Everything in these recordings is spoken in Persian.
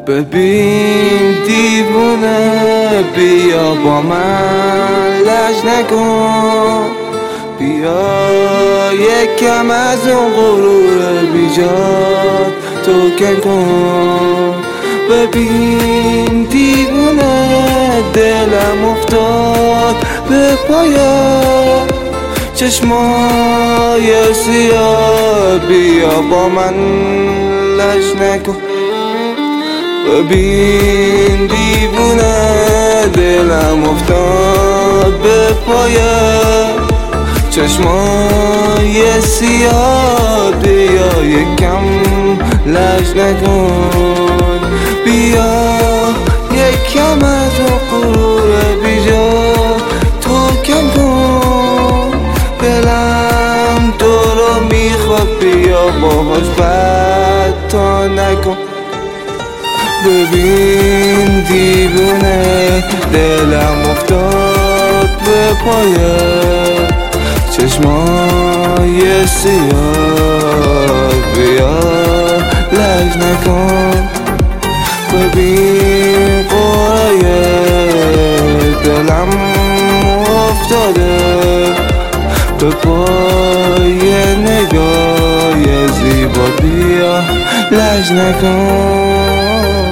ببین دیوونه، بیا با من لج نکن، بیا یکم از اون غرور بیجات تو کن کن. ببین دیوونه، دلم افتاد به پایت، چشمای سیاه، بیا با من لج نکن. ببین دیوونه، دلم افتاد به پایت، چشمای سیاه، بیا یکم لج نکن، بیا یکم از اون غرور بیجا تو کم کن. دلم تو رو میخواد، بیا باهاش بد تا نکن. ببین دیوونه، دلم افتاد به پایت، چشمای سیاه، بیا لج نکن. ببین قرای دلم افتاده به پای نگاه زیبا، بیا لج نکن.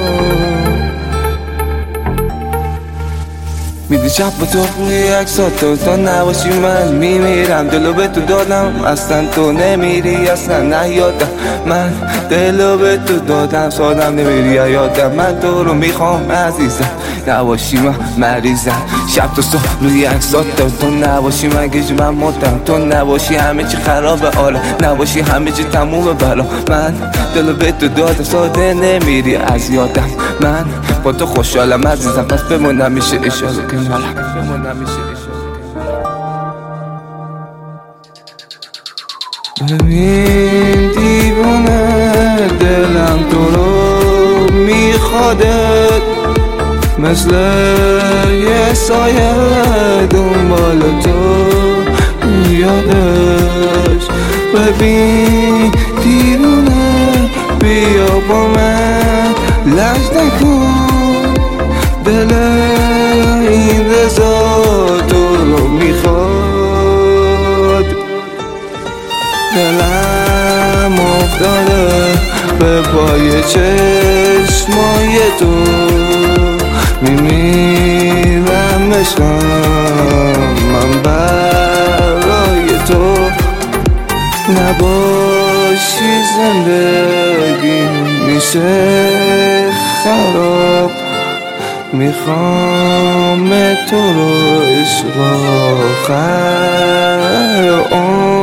میدی شب با تو روی عکسات تو نباشی من میمیرم، دلو به تو دادم اصلا تو نمیری، اصلا نیادم من دلو به تو دادم، سادم نمیری یادم، من تو رو میخوام عزیزم، نباشی من مریضم. شب تا صبح روی عکسات تو نباشی مگه من مردم، تو نباشی همه چی خرابه، آره نباشی همه چی تمومه بلا. من دلو به تو دادم، ساده نمیری از یادم، من با تو خوشحالم عزیزم، پس بمونم میشه اشاره کنارم. ببین دیوونه، دلم تو رو میخوادت، مثل یه سایه دنبال تو یادش. ببین دیوونه، بیا با من لج نکن، دل این رضا تو رو میخواد. دلم افتاده به پای چشمای تو، میمیرم عشقم من برای تو، نباشی زندگی میشه خراب. میخوام تو رو عشق آخر